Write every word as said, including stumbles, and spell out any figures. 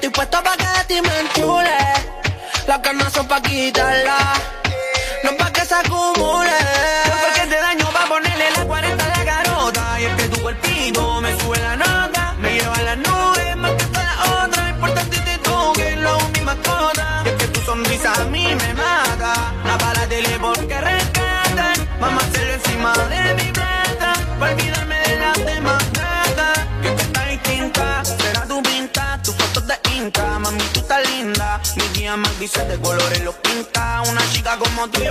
estoy puesto pa' que de ti me enchule. Las ganas son pa' quitarla, no pa' que se acumule. Porque te daño pa' ponerle la cuarenta a la carota. Y es que tu cuerpito me sube la nota, me lleva a las nubes más que todas las otras. Importante tú que es la única mascota. Y es que tu sonrisa a mí me mata. No para la tele porque rescata. Vamos a hacerlo encima de mi plata, pa' olvidarme de las demás gatas. Que tú estás distinta, será tu pinta, tus fotos de Insta. Mami, tú estás linda, mis días más grises de colores los pinta. Una chica como tú